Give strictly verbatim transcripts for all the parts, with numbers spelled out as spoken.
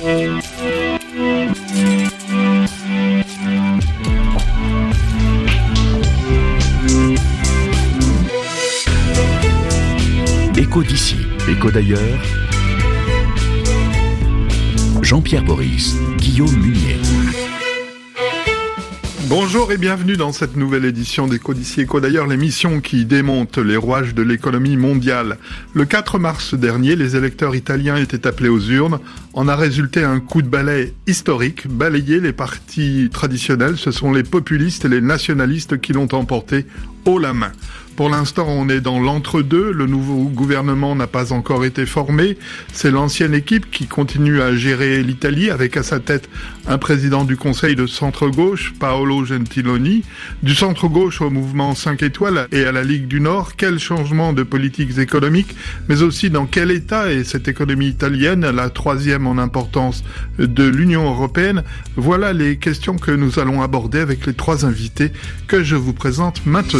Écho d'ici, écho d'ailleurs. Jean-Pierre Boris, Guillaume Munier. Bonjour et bienvenue dans cette nouvelle édition d'Écho d'ici, écho d'ailleurs, l'émission qui démonte les rouages de l'économie mondiale. Le quatre mars dernier, les électeurs italiens étaient appelés aux urnes. En a résulté un coup de balai historique, balayer les partis traditionnels. Ce sont les populistes et les nationalistes qui l'ont emporté haut la main. Pour l'instant, on est dans l'entre-deux. Le nouveau gouvernement n'a pas encore été formé. C'est l'ancienne équipe qui continue à gérer l'Italie avec à sa tête un président du Conseil de centre-gauche, Paolo Gentiloni. Du centre-gauche au mouvement cinq étoiles et à la Ligue du Nord, quel changement de politiques économiques, mais aussi dans quel état est cette économie italienne, la troisième en importance de l'Union européenne. Voilà les questions que nous allons aborder avec les trois invités que je vous présente maintenant.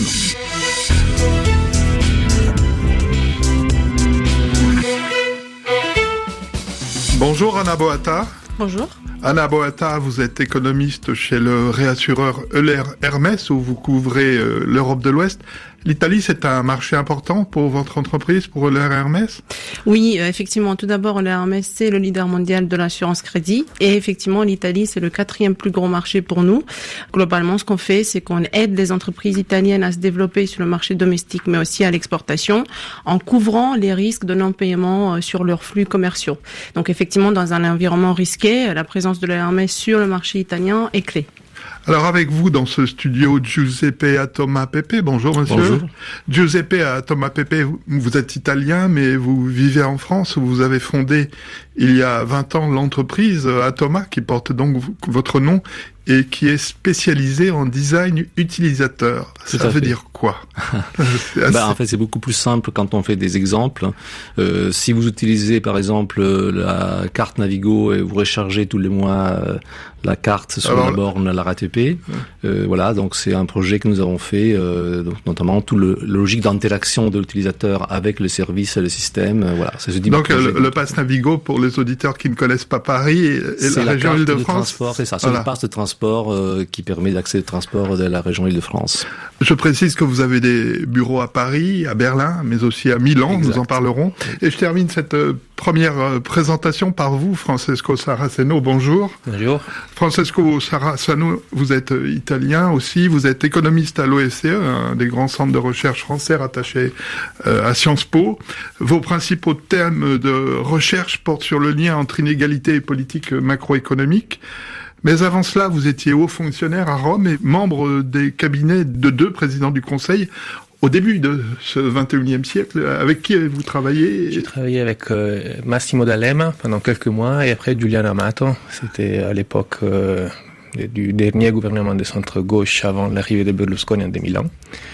Bonjour Anna Boata. Bonjour. Anna Boata, vous êtes économiste chez le réassureur Euler Hermès où vous couvrez euh, l'Europe de l'Ouest. L'Italie, c'est un marché important pour votre entreprise, pour Euler Hermès ? Oui, euh, effectivement. Tout d'abord, Euler Hermès, c'est le leader mondial de l'assurance crédit. Et effectivement, l'Italie, c'est le quatrième plus gros marché pour nous. Globalement, ce qu'on fait, c'est qu'on aide les entreprises italiennes à se développer sur le marché domestique, mais aussi à l'exportation, en couvrant les risques de non-paiement sur leurs flux commerciaux. Donc, effectivement, dans un environnement risqué, la présence de Euler Hermès sur le marché italien est clé. Alors avec vous dans ce studio, Giuseppe Atomapepe. Bonjour monsieur. Bonjour. Giuseppe Atomapepe, vous êtes italien mais vous vivez en France où vous avez fondé il y a vingt ans l'entreprise Atoma qui porte donc votre nom et qui est spécialisée en design utilisateur. Tout Ça veut fait. dire quoi? assez... bah, En fait, c'est beaucoup plus simple quand on fait des exemples. Euh, si vous utilisez, par exemple, la carte Navigo et vous rechargez tous les mois euh, la carte sur Alors, la borne, la R A T P, euh, voilà, donc c'est un projet que nous avons fait, euh, donc notamment tout le, le logique d'interaction de l'utilisateur avec le service et le système. Euh, voilà, ça se dit. Donc le, le pass Navigo, pour les auditeurs qui ne connaissent pas Paris et, et la, la région Île-de-France. C'est ça, c'est voilà. le pass de transport euh, qui permet d'accès au transport de la région Île-de-France. Je précise que vous avez des bureaux à Paris, à Berlin, mais aussi à Milan, exact. Nous en parlerons. Et je termine cette euh, première euh, présentation par vous, Francesco Saraceno, bonjour. Bonjour. Francesco Saraceno, vous êtes euh, italien aussi, vous êtes économiste à l'O E C E, un des grands centres de recherche français rattachés euh, à Sciences Po. Vos principaux thèmes de recherche portent sur le lien entre inégalité et politique macroéconomique. Mais avant cela, vous étiez haut fonctionnaire à Rome et membre des cabinets de deux présidents du Conseil au début de ce vingt et unième siècle. Avec qui avez-vous travaillé ? J'ai travaillé avec euh, Massimo D'Alema pendant quelques mois et après Giuliano Amato. C'était à l'époque euh, du dernier gouvernement de centre-gauche avant l'arrivée de Berlusconi en deux mille un.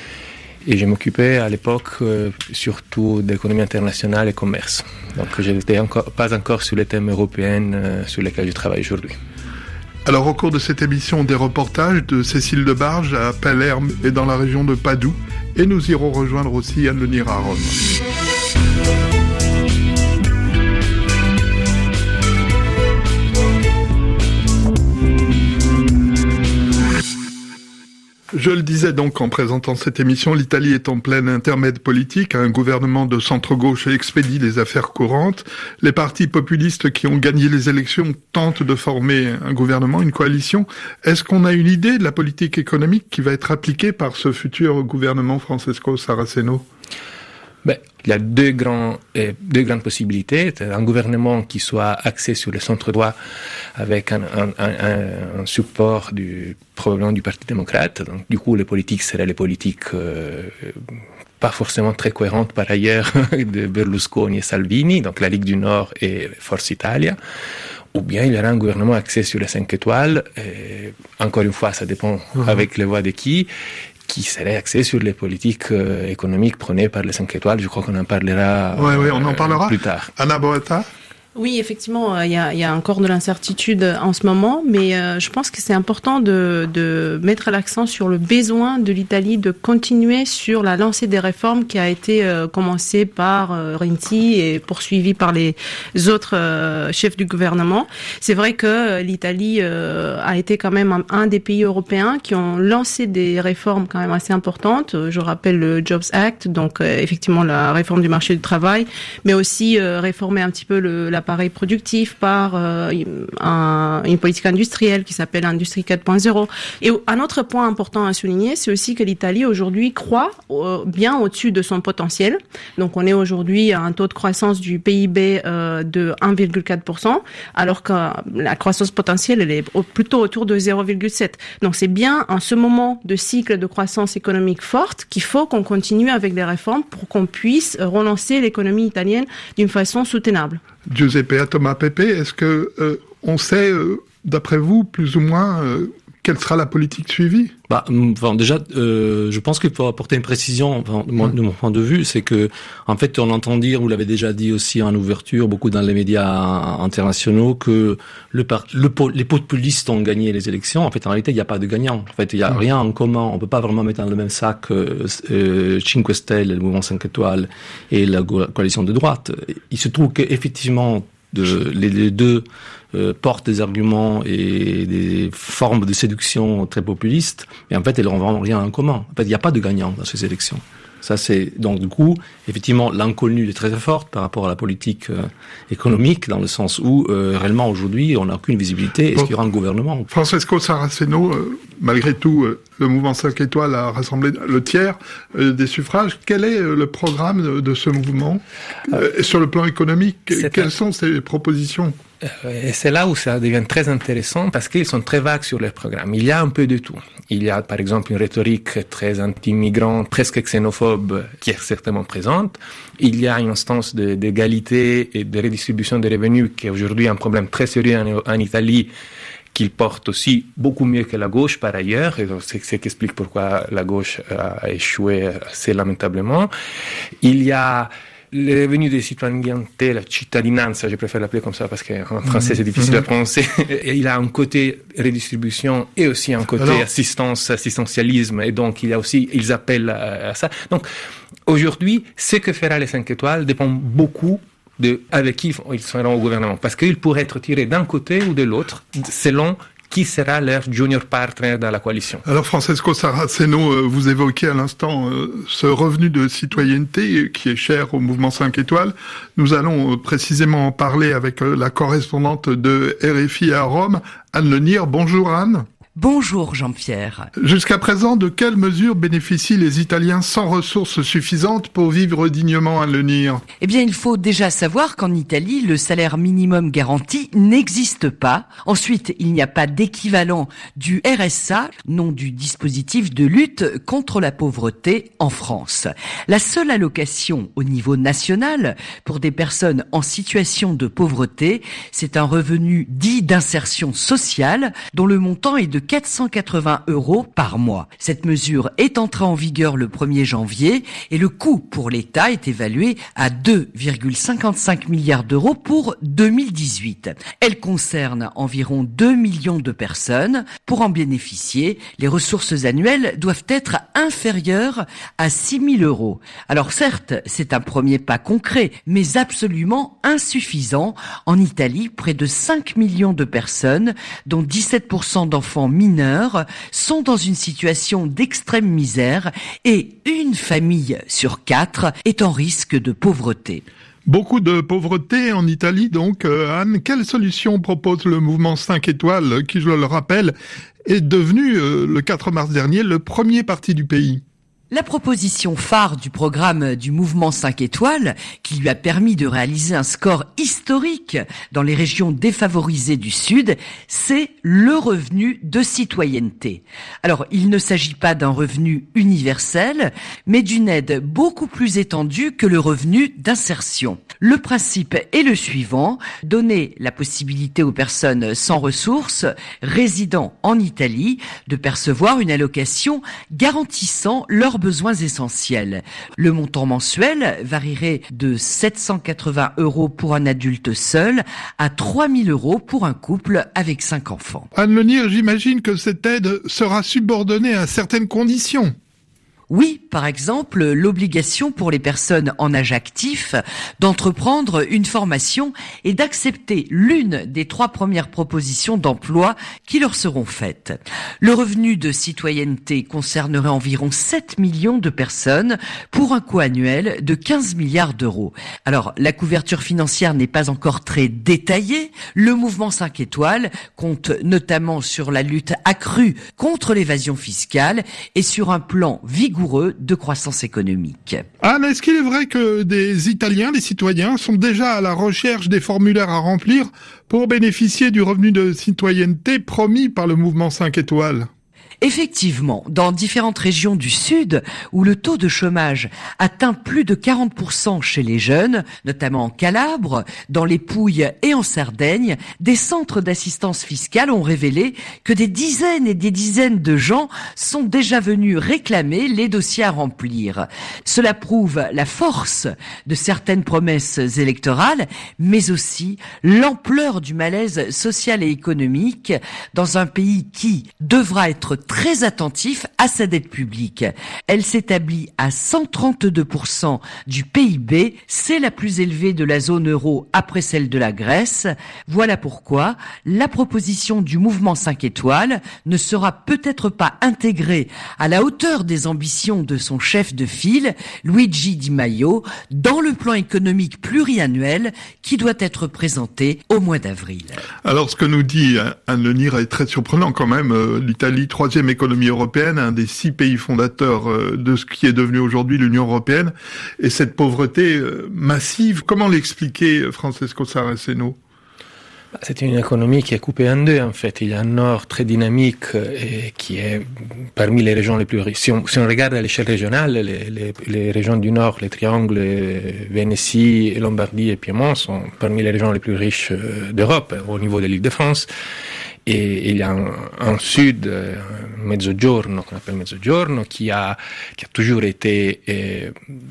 Et je m'occupais à l'époque euh, surtout d'économie internationale et commerce. Donc je n'étais encore, pas encore sur les thèmes européens euh, sur lesquels je travaille aujourd'hui. Alors au cours de cette émission, des reportages de Cécile Debarge à Palerme et dans la région de Padoue. Et nous irons rejoindre aussi Anne Lenir à Rome. Je le disais donc en présentant cette émission, l'Italie est en plein intermède politique. Un gouvernement de centre-gauche expédie les affaires courantes. Les partis populistes qui ont gagné les élections tentent de former un gouvernement, une coalition. Est-ce qu'on a une idée de la politique économique qui va être appliquée par ce futur gouvernement, Francesco Saraceno ? Ben, il y a deux, grands, euh, deux grandes possibilités. Un gouvernement qui soit axé sur le centre-droit avec un, un, un, un support du, probablement du Parti démocrate. Donc, du coup, les politiques seraient les politiques euh, pas forcément très cohérentes par ailleurs de Berlusconi et Salvini, donc la Ligue du Nord et Forza Italia. Ou bien il y aura un gouvernement axé sur les cinq étoiles. Et, encore une fois, ça dépend mmh. avec les voix de qui. Qui serait axé sur les politiques euh, économiques prônées par les cinq étoiles. Je crois qu'on en parlera, ouais, ouais, on en parlera. Euh, plus tard. Anna Boata ? Oui, effectivement, il y a, il y a encore de l'incertitude en ce moment, mais euh, je pense que c'est important de, de mettre l'accent sur le besoin de l'Italie de continuer sur la lancée des réformes qui a été euh, commencée par euh, Renzi et poursuivie par les autres euh, chefs du gouvernement. C'est vrai que l'Italie euh, a été quand même un, un des pays européens qui ont lancé des réformes quand même assez importantes. Je rappelle le Jobs Act, donc euh, effectivement la réforme du marché du travail, mais aussi euh, réformer un petit peu le, la appareil productif par euh, un, une politique industrielle qui s'appelle Industrie quatre point zéro. Et un autre point important à souligner, c'est aussi que l'Italie aujourd'hui croît euh, bien au-dessus de son potentiel. Donc on est aujourd'hui à un taux de croissance du P I B euh, de un virgule quatre pour cent, alors que la croissance potentielle elle est au, plutôt autour de zéro virgule sept. Donc c'est bien en ce moment de cycle de croissance économique forte qu'il faut qu'on continue avec des réformes pour qu'on puisse relancer l'économie italienne d'une façon soutenable. Giuseppe Thomas Pepe, est-ce que euh, on sait, euh, d'après vous, plus ou moins, euh, quelle sera la politique suivie? Bah, enfin, déjà, euh, je pense qu'il faut apporter une précision. Enfin, de, mon, de mon point de vue, c'est que, en fait, on entend dire, vous l'avez déjà dit aussi en ouverture, beaucoup dans les médias internationaux, que le, le les populistes ont gagné les élections. En fait, en réalité, il n'y a pas de gagnant. En fait, il n'y a rien en commun. On peut pas vraiment mettre dans le même sac euh, euh, Cinque Stelle, le mouvement cinq étoiles et la coalition de droite. Il se trouve qu'effectivement, de, les, les deux euh, portent des arguments et des formes de séduction très populistes, mais en fait, elles n'ont vraiment rien en commun. En fait, il n'y a pas de gagnant dans ces élections. Ça, c'est donc du coup, effectivement, l'inconnu est très forte par rapport à la politique euh, économique, dans le sens où euh, réellement aujourd'hui, on n'a aucune visibilité. Est-ce qu'il y aura un gouvernement? Francesco Saraceno, euh, malgré tout, euh, le mouvement cinq étoiles a rassemblé le tiers euh, des suffrages. Quel est euh, le programme de, de ce mouvement euh, et sur le plan économique? Quelles un... sont ses propositions? Et c'est là où ça devient très intéressant parce qu'ils sont très vagues sur leur programme. Il y a un peu de tout. Il y a par exemple une rhétorique très anti-migrante, presque xénophobe, qui est certainement présente. Il y a une instance de, d'égalité et de redistribution des revenus qui est aujourd'hui un problème très sérieux en, en Italie, qu'il porte aussi beaucoup mieux que la gauche par ailleurs, et c'est ce qui explique pourquoi la gauche a échoué assez lamentablement. Il y a les revenus des citoyenneté, la cittadinanza, je préfère l'appeler comme ça parce qu'en français c'est difficile mmh. à prononcer. Et il a un côté redistribution et aussi un côté Alors... assistance, assistentialisme, et donc il y a aussi, ils appellent à, à ça. Donc aujourd'hui, ce que fera les cinq étoiles dépend beaucoup de avec qui ils seront au gouvernement, parce qu'ils pourraient être tirés d'un côté ou de l'autre selon qui sera leur junior partner dans la coalition. Alors Francesco Saraceno, vous évoquez à l'instant ce revenu de citoyenneté qui est cher au mouvement cinq étoiles. Nous allons précisément en parler avec la correspondante de R F I à Rome, Anne Lenir. Bonjour Anne. Bonjour Jean-Pierre. Jusqu'à présent, de quelles mesures bénéficient les Italiens sans ressources suffisantes pour vivre dignement à Lenir? Eh bien, il faut déjà savoir qu'en Italie, le salaire minimum garanti n'existe pas. Ensuite, il n'y a pas d'équivalent du R S A, nom du dispositif de lutte contre la pauvreté en France. La seule allocation au niveau national pour des personnes en situation de pauvreté, c'est un revenu dit d'insertion sociale dont le montant est de quatre cent quatre-vingts euros par mois. Cette mesure est entrée en vigueur le premier janvier et le coût pour l'État est évalué à deux virgule cinquante-cinq milliards d'euros pour deux mille dix-huit. Elle concerne environ deux millions de personnes. Pour en bénéficier, les ressources annuelles doivent être inférieures à six mille euros. Alors certes, c'est un premier pas concret, mais absolument insuffisant. En Italie, près de cinq millions de personnes, dont dix-sept pour cent d'enfants mineurs, sont dans une situation d'extrême misère et une famille sur quatre est en risque de pauvreté. Beaucoup de pauvreté en Italie, donc. Euh, Anne, quelle solution propose le mouvement cinq étoiles, qui, je le rappelle, est devenu, euh, le quatre mars dernier, le premier parti du pays? La proposition phare du programme du mouvement cinq étoiles, qui lui a permis de réaliser un score historique dans les régions défavorisées du Sud, c'est le revenu de citoyenneté. Alors, il ne s'agit pas d'un revenu universel, mais d'une aide beaucoup plus étendue que le revenu d'insertion. Le principe est le suivant: donner la possibilité aux personnes sans ressources, résidant en Italie, de percevoir une allocation garantissant leur besoins essentiels. Le montant mensuel varierait de sept cent quatre-vingts euros pour un adulte seul à trois mille euros pour un couple avec cinq enfants. Anne Lenir, j'imagine que cette aide sera subordonnée à certaines conditions. Oui, par exemple, l'obligation pour les personnes en âge actif d'entreprendre une formation et d'accepter l'une des trois premières propositions d'emploi qui leur seront faites. Le revenu de citoyenneté concernerait environ sept millions de personnes pour un coût annuel de quinze milliards d'euros. Alors, la couverture financière n'est pas encore très détaillée. Le mouvement cinq étoiles compte notamment sur la lutte accrue contre l'évasion fiscale et sur un plan vigoureux de croissance économique. Anne, est-ce qu'il est vrai que des Italiens, des citoyens, sont déjà à la recherche des formulaires à remplir pour bénéficier du revenu de citoyenneté promis par le mouvement cinq étoiles ? Effectivement, dans différentes régions du Sud, où le taux de chômage atteint plus de quarante pour cent chez les jeunes, notamment en Calabre, dans les Pouilles et en Sardaigne, des centres d'assistance fiscale ont révélé que des dizaines et des dizaines de gens sont déjà venus réclamer les dossiers à remplir. Cela prouve la force de certaines promesses électorales, mais aussi l'ampleur du malaise social et économique dans un pays qui devra être très attentif à sa dette publique. Elle s'établit à cent trente-deux pour cent du P I B, c'est la plus élevée de la zone euro après celle de la Grèce. Voilà pourquoi la proposition du mouvement cinq étoiles ne sera peut-être pas intégrée à la hauteur des ambitions de son chef de file, Luigi Di Maio, dans le plan économique pluriannuel qui doit être présenté au mois d'avril. Alors ce que nous dit Anne Lenir est très surprenant quand même. L'Italie, troisième économie européenne, un des six pays fondateurs de ce qui est devenu aujourd'hui l'Union européenne, et cette pauvreté massive, comment l'expliquer, Francesco Saraceno ? C'est une économie qui est coupée en deux, en fait. Il y a un nord très dynamique et qui est parmi les régions les plus riches. Si on, si on regarde à l'échelle régionale, les, les, les régions du nord, les triangles Vénétie, Lombardie et Piémont sont parmi les régions les plus riches d'Europe au niveau de l'Île-de-France. Et il y a un, un sud, un Mezzogiorno, qu'on appelle Mezzogiorno, qui a, qui a toujours été euh,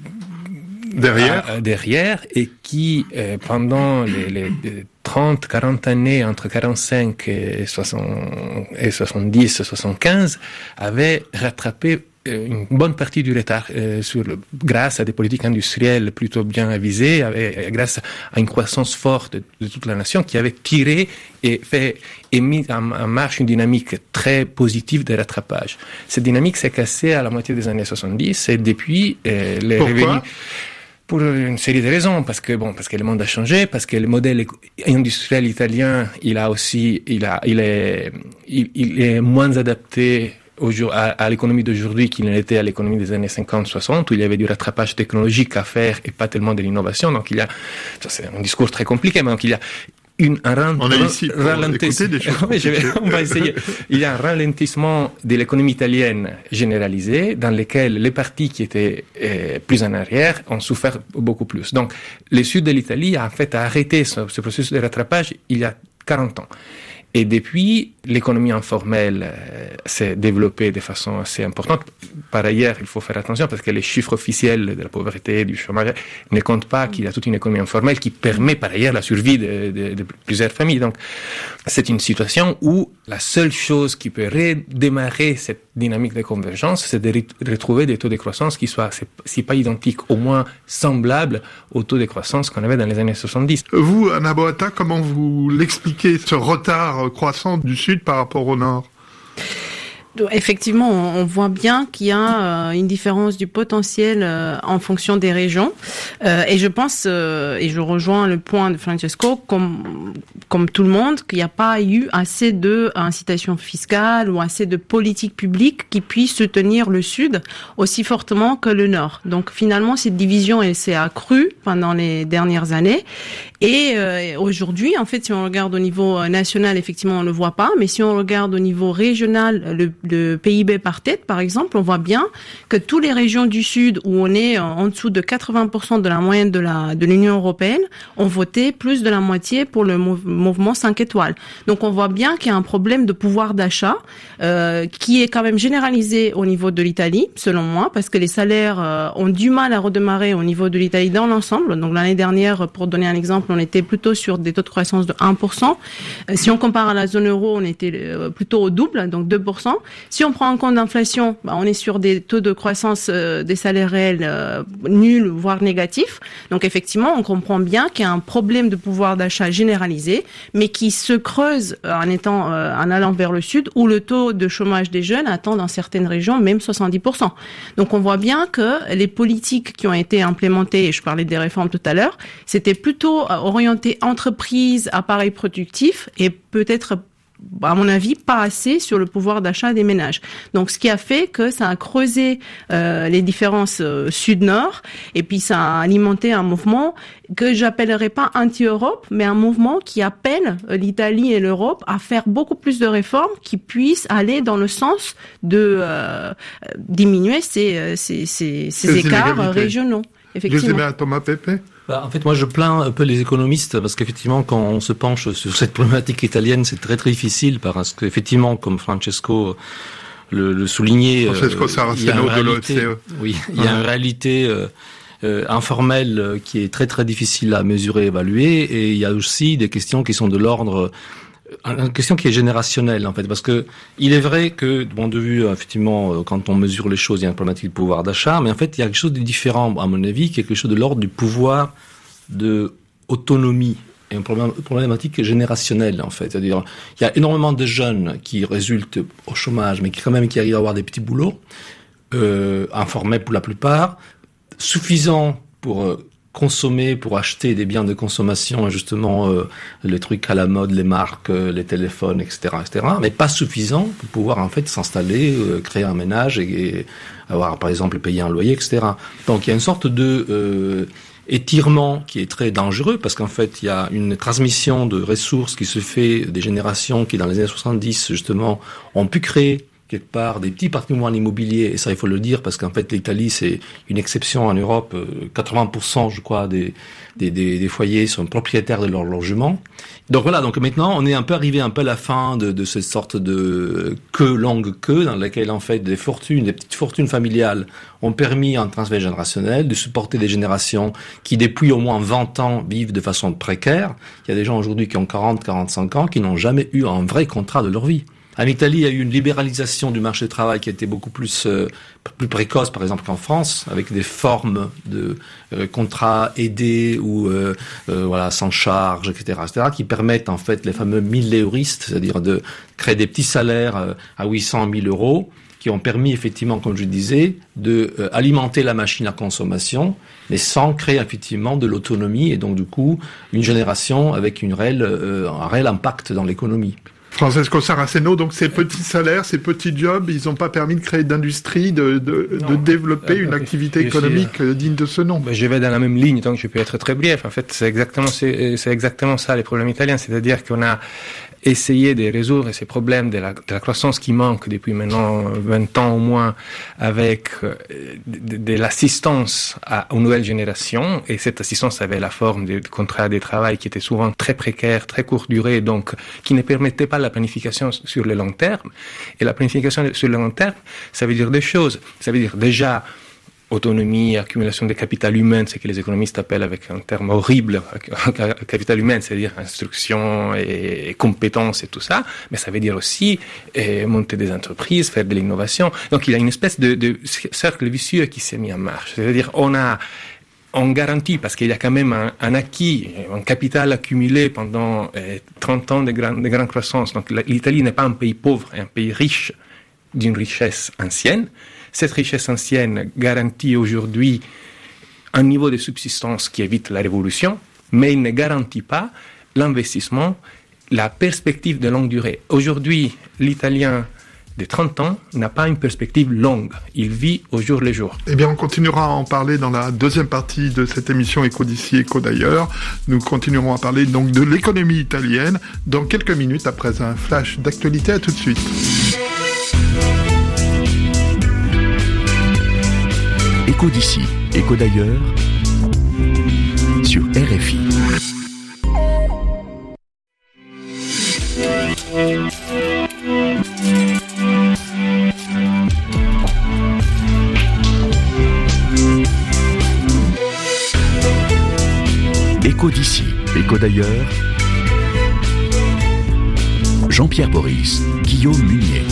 derrière, à, derrière et qui, euh, pendant les, les trente, quarante années, entre quarante-cinq et soixante, et soixante-dix, soixante-quinze, avait rattrapé une bonne partie du retard euh, sur le, grâce à des politiques industrielles plutôt bien avisées, et, et grâce à une croissance forte de, de toute la nation qui avait tiré et fait et mis en, en marche une dynamique très positive de rattrapage. Cette dynamique s'est cassée à la moitié des années soixante-dix et depuis euh, les Pourquoi revenus. Pour une série de raisons, parce que bon, parce que le monde a changé, parce que le modèle industriel italien, il a aussi, il a, il est, il, il est moins adapté à, à l'économie d'aujourd'hui qu'il n'était à l'économie des années cinquante soixante, où il y avait du rattrapage technologique à faire et pas tellement de l'innovation. Donc il y a, ça c'est un discours très compliqué, mais donc il y a une, un rent, on est ici pour écouter des choses. Oui, je vais, on va essayer. Il y a un ralentissement de l'économie italienne généralisée, dans lequel les partis qui étaient euh, plus en arrière ont souffert beaucoup plus. Donc, le sud de l'Italie a en fait arrêté ce, ce processus de rattrapage il y a quarante ans. Et depuis, l'économie informelle euh, s'est développée de façon assez importante. Par ailleurs, il faut faire attention parce que les chiffres officiels de la pauvreté, du chômage, ne comptent pas qu'il y a toute une économie informelle qui permet par ailleurs la survie de, de, de plusieurs familles. Donc, c'est une situation où la seule chose qui peut redémarrer cette dynamique de convergence, c'est de retrouver des taux de croissance qui soient, si pas identiques, au moins semblables aux taux de croissance qu'on avait dans les années soixante-dix. Vous, Anna Boata, comment vous l'expliquez, ce retard croissant du Sud par rapport au Nord? Effectivement, on voit bien qu'il y a une différence du potentiel en fonction des régions. Et je pense, et je rejoins le point de Francesco, comme, comme tout le monde, qu'il n'y a pas eu assez de incitation fiscale ou assez de politique publique qui puisse soutenir le Sud aussi fortement que le Nord. Donc finalement, cette division, elle s'est accrue pendant les dernières années. Et euh, aujourd'hui, en fait, si on regarde au niveau national, effectivement, on ne le voit pas. Mais si on regarde au niveau régional, le le P I B par tête, par exemple, on voit bien que toutes les régions du Sud où on est en dessous de quatre-vingts pour cent de la moyenne de la de l'Union européenne ont voté plus de la moitié pour le mou- mouvement cinq étoiles. Donc on voit bien qu'il y a un problème de pouvoir d'achat euh, qui est quand même généralisé au niveau de l'Italie, selon moi, parce que les salaires euh, ont du mal à redémarrer au niveau de l'Italie dans l'ensemble. Donc l'année dernière, pour donner un exemple, on était plutôt sur des taux de croissance de un pour cent. Euh, si on compare à la zone euro, on était euh, plutôt au double, donc deux pour cent. Si on prend en compte l'inflation, bah, on est sur des taux de croissance euh, des salaires réels euh, nuls, voire négatifs. Donc effectivement, on comprend bien qu'il y a un problème de pouvoir d'achat généralisé, mais qui se creuse en étant euh, en allant vers le sud, où le taux de chômage des jeunes atteint dans certaines régions même soixante-dix pour cent. Donc on voit bien que les politiques qui ont été implémentées, et je parlais des réformes tout à l'heure, c'était plutôt orienté entreprise, appareil productif, et peut-être, à mon avis, pas assez sur le pouvoir d'achat des ménages. Donc, ce qui a fait que ça a creusé euh, les différences euh, sud-nord, et puis ça a alimenté un mouvement que j'appellerais pas anti-Europe, mais un mouvement qui appelle euh, l'Italie et l'Europe à faire beaucoup plus de réformes qui puissent aller dans le sens de euh, diminuer ces, ces, ces, ces écarts régionaux. Effectivement. Thomas Pepe. Bah, en fait, moi, je plains un peu les économistes parce qu'effectivement, quand on se penche sur cette problématique italienne, c'est très très difficile parce qu'effectivement, comme Francesco le, le soulignait, Francesco Saraceno de l'O E C E. Oui, il y a une réalité euh, euh, informelle qui est très très difficile à mesurer, évaluer, et il y a aussi des questions qui sont de l'ordre une question qui est générationnelle, en fait, parce que il est vrai que, de mon de vue, effectivement, quand on mesure les choses, il y a une problématique de pouvoir d'achat, mais en fait, il y a quelque chose de différent, à mon avis, quelque chose de l'ordre du pouvoir de autonomie, et une problématique générationnelle, en fait. C'est-à-dire, il y a énormément de jeunes qui résultent au chômage, mais qui quand même qui arrivent à avoir des petits boulots, euh, informels pour la plupart, suffisants pour euh, consommer, pour acheter des biens de consommation, justement euh, les trucs à la mode, les marques, euh, les téléphones, et cetera, et cetera, mais pas suffisant pour pouvoir en fait s'installer, euh, créer un ménage et, et avoir par exemple payé un loyer, et cetera. Donc il y a une sorte de euh, étirement qui est très dangereux parce qu'en fait il y a une transmission de ressources qui se fait des générations qui dans les années soixante-dix justement ont pu créer quelque part des petits patrimoines immobiliers, et ça il faut le dire parce qu'en fait l'Italie c'est une exception en Europe, quatre-vingts pour cent je crois des, des, des, des foyers sont propriétaires de leur logement. Donc voilà, donc maintenant on est un peu arrivé un peu à la fin de, de cette sorte de queue, longue queue dans laquelle en fait des fortunes, des petites fortunes familiales ont permis un transfert générationnel de supporter des générations qui depuis au moins vingt ans vivent de façon précaire. Il y a des gens aujourd'hui qui ont quarante, quarante-cinq ans qui n'ont jamais eu un vrai contrat de leur vie. En Italie, il y a eu une libéralisation du marché du travail qui a été beaucoup plus euh, plus précoce, par exemple, qu'en France, avec des formes de euh, contrats aidés ou euh, euh, voilà sans charge, et cetera, et cetera, qui permettent en fait les fameux mille-euristes, c'est-à-dire de créer des petits salaires euh, à huit cents mille euros, qui ont permis effectivement, comme je disais, de euh, alimenter la machine à consommation, mais sans créer effectivement de l'autonomie et donc du coup une génération avec une réelle euh, un réel impact dans l'économie. Francesco Saraceno, donc ces petits salaires, ces petits jobs, ils n'ont pas permis de créer d'industrie, de, de, de développer une activité économique digne de ce nom. Je vais dans la même ligne, donc je peux être très bref. En fait, c'est exactement, c'est, c'est exactement ça les problèmes italiens, c'est-à-dire qu'on a essayé de résoudre ces problèmes de la, de la croissance qui manque depuis maintenant vingt ans au moins avec euh, de, de l'assistance à, aux nouvelles générations, et cette assistance avait la forme de, de contrats de travail qui étaient souvent très précaires, très courte durée, donc qui ne permettaient pas la planification sur le long terme. Et la planification sur le long terme, ça veut dire deux choses. Ça veut dire déjà autonomie, accumulation de capital humain, ce que les économistes appellent avec un terme horrible, capital humain, c'est-à-dire instruction et compétences et tout ça, mais ça veut dire aussi eh, monter des entreprises, faire de l'innovation. Donc il y a une espèce de, de cercle vicieux qui s'est mis en marche. C'est-à-dire on a on garantit, parce qu'il y a quand même un, un acquis, un capital accumulé pendant eh, trente ans de, grand, de grande croissance. Donc l'Italie n'est pas un pays pauvre, un pays riche d'une richesse ancienne. Cette richesse ancienne garantit aujourd'hui un niveau de subsistance qui évite la révolution, mais il ne garantit pas l'investissement, la perspective de longue durée. Aujourd'hui, l'Italien de trente ans n'a pas une perspective longue. Il vit au jour le jour. Eh bien, on continuera à en parler dans la deuxième partie de cette émission Éco d'ici, Éco d'ailleurs. Nous continuerons à parler donc de l'économie italienne dans quelques minutes après un flash d'actualité. À tout de suite. Écho d'ici, écho d'ailleurs, sur R F I. Écho d'ici, écho d'ailleurs. Jean-Pierre Boris, Guillaume Munier.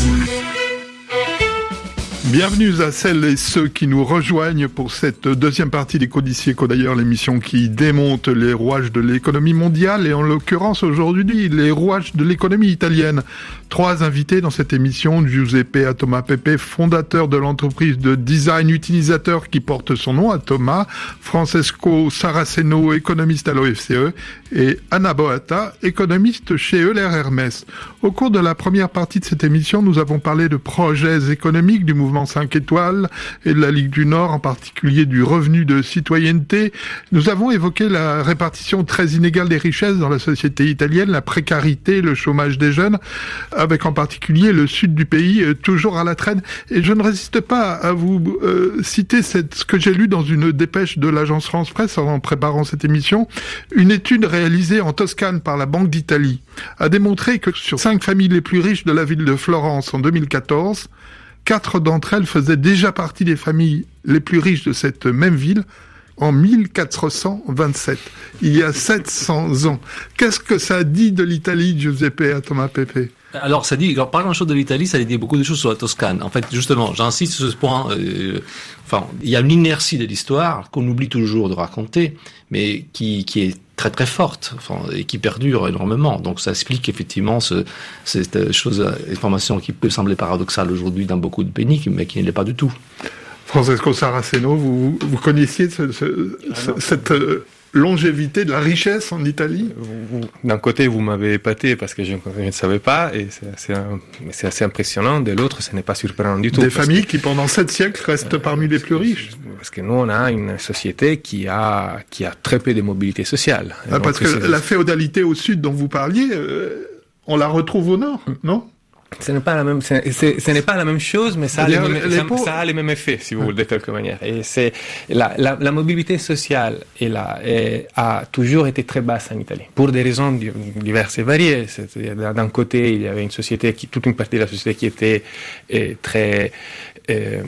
Bienvenue à celles et ceux qui nous rejoignent pour cette deuxième partie d'Écho d'ici, écho d'ailleurs, l'émission qui démonte les rouages de l'économie mondiale et en l'occurrence aujourd'hui les rouages de l'économie italienne. Trois invités dans cette émission, Giuseppe Atomapepe, fondateur de l'entreprise de design utilisateur qui porte son nom, Atoma, Francesco Saraceno, économiste à l'O F C E, et Anna Boata, économiste chez Euler Hermès. Au cours de la première partie de cette émission, nous avons parlé de projets économiques du mouvement cinq étoiles et de la Ligue du Nord, en particulier du revenu de citoyenneté. Nous avons évoqué la répartition très inégale des richesses dans la société italienne, la précarité, le chômage des jeunes, avec en particulier le sud du pays euh, toujours à la traîne. Et je ne résiste pas à vous euh, citer cette, ce que j'ai lu dans une dépêche de l'agence France Presse en préparant cette émission. Une étude réalisée en Toscane par la Banque d'Italie a démontré que sur cinq familles les plus riches de la ville de Florence en deux mille quatorze, quatre d'entre elles faisaient déjà partie des familles les plus riches de cette même ville en mille quatre cent vingt-sept, il y a sept cents ans. Qu'est-ce que ça dit de l'Italie, Giuseppe Atomapepe ? Alors, ça dit, alors, pas grand-chose de l'Italie, ça dit beaucoup de choses sur la Toscane. En fait, justement, j'insiste sur ce point. Euh, enfin, il y a une inertie de l'histoire qu'on oublie toujours de raconter, mais qui, qui est très très forte, enfin, et qui perdure énormément. Donc, ça explique effectivement ce, cette chose, information qui peut sembler paradoxale aujourd'hui dans beaucoup de pays, mais qui ne l'est pas du tout. Francesco Saraceno, vous, vous connaissiez ce, ce, ce, cette euh, longévité de la richesse en Italie ? D'un côté, vous m'avez épaté parce que je ne savais pas, et c'est assez, c'est assez impressionnant. De l'autre, ce n'est pas surprenant du tout. Des familles que, qui, pendant sept siècles, restent euh, parmi les plus riches. Parce que nous, on a une société qui a, qui a très peu de mobilité sociale. Ah, parce que c'est... la féodalité au sud dont vous parliez, euh, on la retrouve au nord, non ? Ce n'est pas la même, c'est, c'est, ce n'est pas la même chose, mais ça a, les mêmes, les ça, ça a les mêmes effets, si vous voulez, de quelque manière. Et c'est, la, la, la mobilité sociale et la, et a toujours été très basse en Italie. Pour des raisons diverses et variées. C'est, d'un côté, il y avait une société qui, toute une partie de la société qui était eh, très, eh,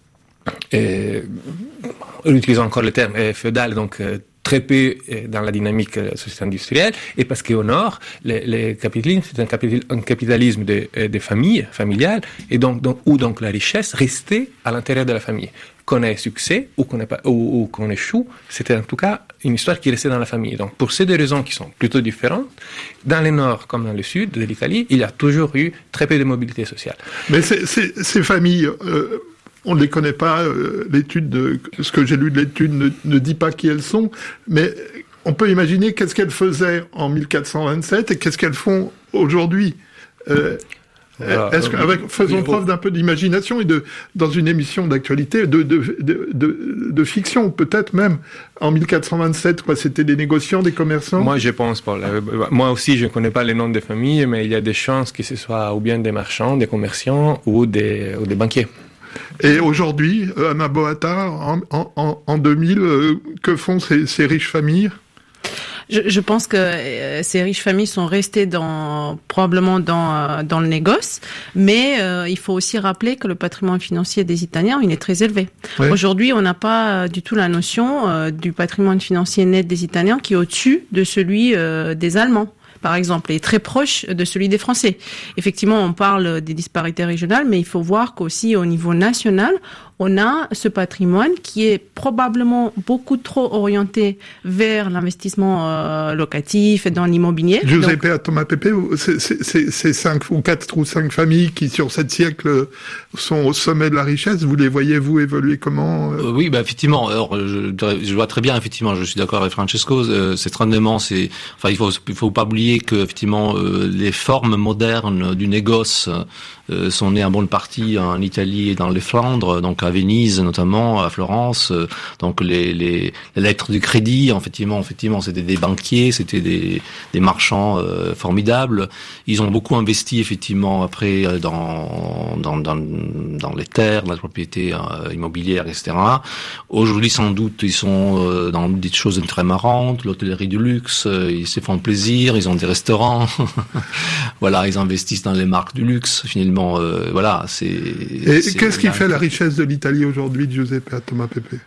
eh, utilisons encore le terme, eh, féodal, donc, euh, très peu dans la dynamique de la société industrielle, et parce qu'au nord, le, le capitalisme, c'est un, capital, un capitalisme de, de famille, familiale, et donc, donc, où donc la richesse restait à l'intérieur de la famille. Qu'on ait succès ou qu'on, ait pas, ou, ou qu'on échoue, c'était en tout cas une histoire qui restait dans la famille. Donc, pour ces deux raisons qui sont plutôt différentes, dans le nord comme dans le sud de l'Italie, il y a toujours eu très peu de mobilité sociale. Mais c'est, c'est, ces familles... Euh... On ne les connaît pas, euh, l'étude de, ce que j'ai lu de l'étude ne, ne dit pas qui elles sont, mais on peut imaginer qu'est-ce qu'elles faisaient en mille quatre cent vingt-sept et qu'est-ce qu'elles font aujourd'hui. Euh, voilà, est-ce qu'avec, faisons oui, preuve d'un peu d'imagination et de, dans une émission d'actualité, de, de, de, de, de fiction, peut-être même. En mille quatre cent vingt-sept, quoi, c'était des négociants, des commerçants? Moi, je pense pas. Moi aussi, je ne connais pas les noms des familles, mais il y a des chances que ce soit ou bien des marchands, des commerçants ou des, ou des banquiers. Et aujourd'hui, Anna Boata, en, en, en deux mille, euh, que font ces, ces riches familles ? Je, je pense que euh, ces riches familles sont restées dans, probablement dans, euh, dans le négoce, mais euh, il faut aussi rappeler que le patrimoine financier des Italiens, il est très élevé. Oui. Aujourd'hui, on n'a pas du tout la notion euh, du patrimoine financier net des Italiens qui est au-dessus de celui euh, des Allemands, par exemple, est très proche de celui des Français. Effectivement, on parle des disparités régionales, mais il faut voir qu'aussi au niveau national, on a ce patrimoine qui est probablement beaucoup trop orienté vers l'investissement euh, locatif et dans l'immobilier. Giuseppe Atomapepe, c'est, c'est, c'est, c'est cinq ou quatre ou cinq familles qui, sur sept siècles, sont au sommet de la richesse. Vous les voyez-vous évoluer comment euh, Oui, bah effectivement. Alors, je, je vois très bien, effectivement, je suis d'accord avec Francesco. Euh, c'est rendement, c'est, enfin, il faut, il faut pas oublier que, effectivement, euh, les formes modernes du négoce euh, sont nées en bonne partie en Italie et dans les Flandres, donc à Venise notamment, à Florence. Euh, donc les, les, les lettres du crédit, effectivement, effectivement, c'était des banquiers, c'était des, des marchands euh, formidables. Ils ont beaucoup investi effectivement après dans dans dans, dans les terres, dans la propriété euh, immobilière, et cetera. Aujourd'hui, sans doute, ils sont euh, dans des choses très marrantes, l'hôtellerie de luxe. Euh, ils se font plaisir, ils ont des restaurants. Voilà, ils investissent dans les marques du luxe. Finalement, euh, voilà, c'est. Et c'est, qu'est-ce qui là, fait la richesse de l'Italie aujourd'hui, Giuseppe Thomas Pepe?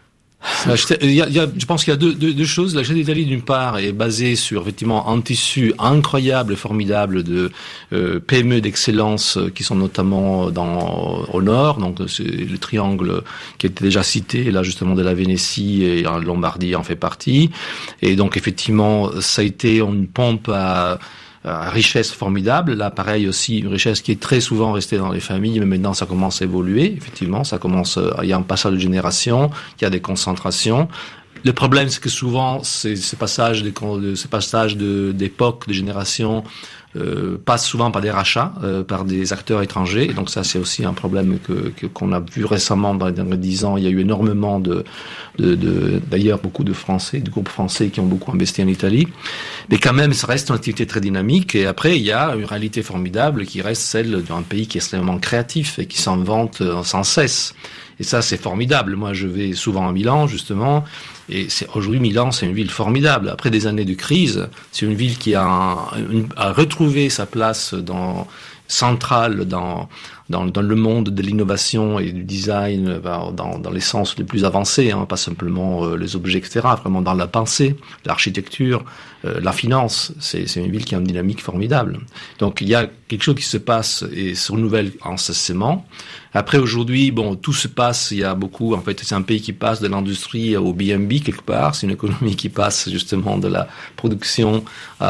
Il y a, il y a, je pense qu'il y a deux, deux, deux choses. La richesse d'Italie, d'une part, est basée sur effectivement un tissu incroyable, formidable de euh, P M E d'excellence qui sont notamment dans au nord. Donc c'est le triangle qui était déjà cité, là justement de la Vénétie et en Lombardie en fait partie. Et donc effectivement, ça a été une pompe à Euh, richesse formidable. Là, pareil aussi, une richesse qui est très souvent restée dans les familles, mais maintenant ça commence à évoluer. Effectivement, ça commence, euh, il y a un passage de génération, il y a des concentrations. Le problème, c'est que souvent, ces, ces passages, de, ces passages de, d'époque, de génération, euh, passent souvent par des rachats, euh, par des acteurs étrangers. Et donc ça, c'est aussi un problème que, que qu'on a vu récemment dans les derniers dix ans. Il y a eu énormément de, de, de, d'ailleurs, beaucoup de Français, de groupes français qui ont beaucoup investi en Italie. Mais quand même, ça reste une activité très dynamique. Et après, il y a une réalité formidable qui reste celle d'un pays qui est extrêmement créatif et qui s'en vante sans cesse. Et ça, c'est formidable. Moi, je vais souvent à Milan, justement, et c'est, aujourd'hui, Milan, c'est une ville formidable. Après des années de crise, c'est une ville qui a, un, une, a retrouvé sa place dans, centrale dans, dans, dans le monde de l'innovation et du design, dans, dans les sens les plus avancés, hein, pas simplement euh, les objets, et cetera, vraiment dans la pensée, l'architecture, euh, la finance. C'est, c'est une ville qui a une dynamique formidable. Donc, il y a quelque chose qui se passe et se renouvelle incessamment. Après, aujourd'hui, bon, tout se passe, il y a beaucoup, en fait, c'est un pays qui passe de l'industrie au B and B quelque part, c'est une économie qui passe justement de la production